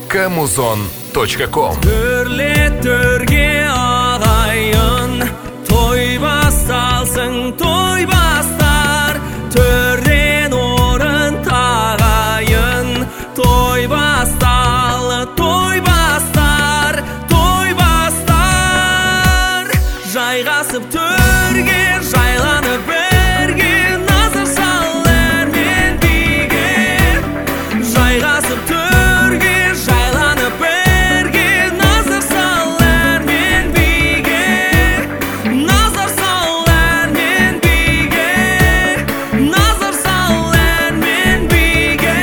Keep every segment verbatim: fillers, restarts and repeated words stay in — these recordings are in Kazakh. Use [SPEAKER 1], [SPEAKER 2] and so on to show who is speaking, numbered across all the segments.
[SPEAKER 1] кэмузон точка ком.
[SPEAKER 2] Төрлеттерге ағайын, той басталсын, той бастар. Төрден орын тағайын, той басталы, той бастар, той бастар. Жайғасып төрге, жайланып бірге, назар сал әрмен биге. Жайғасып төрге, жайланып бірге, назар сал әрмен биге. Назар сал әрмен биге, назар сал әрмен биге.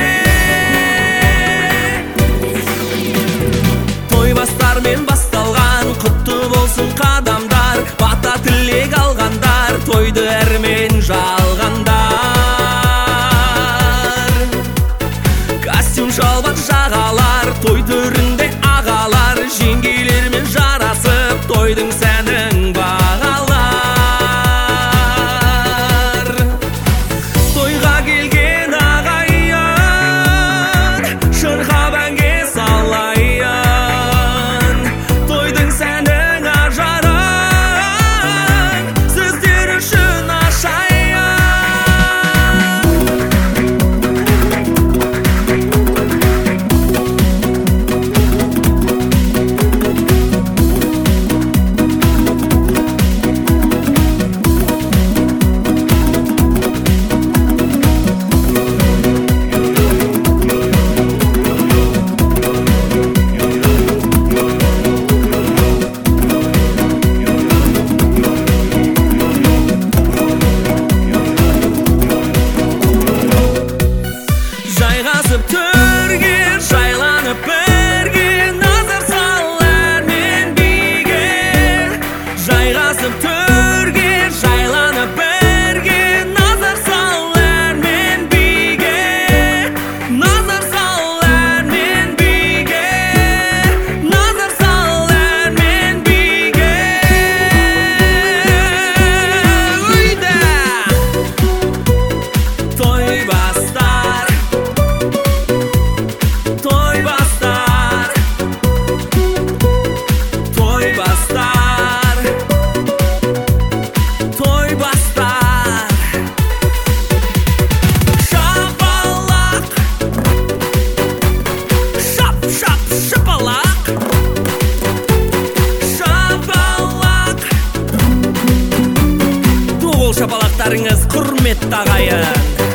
[SPEAKER 2] Той бастармен басталған, құтты болсын қадамдар, бата тілек алғандар, тойды әрмен жалғандар. Костюм шалбар жағалар, той түрінде ағалар, жеңгейлермен жарасып, тойдың сәнін бағалар. Тойға келген ағайын, шырқап әнге салайын. Тойдың сәнің ажарын, сіздер үшін ашайын. Жайғасып төрге, жайланып бірге, назар сал әрмен биге. Жайғасып төрге, жайланып бірге, назар сал әрмен биге. Назар сал әрмен биге, назар сал әрмен биге. Үйді той бастар, той бастар, той бастар, той бастар. Шапалақ, шап, шап, шапалақ. Шапалақ. Туғыл шапалақтарыңыз құрметті ағайын.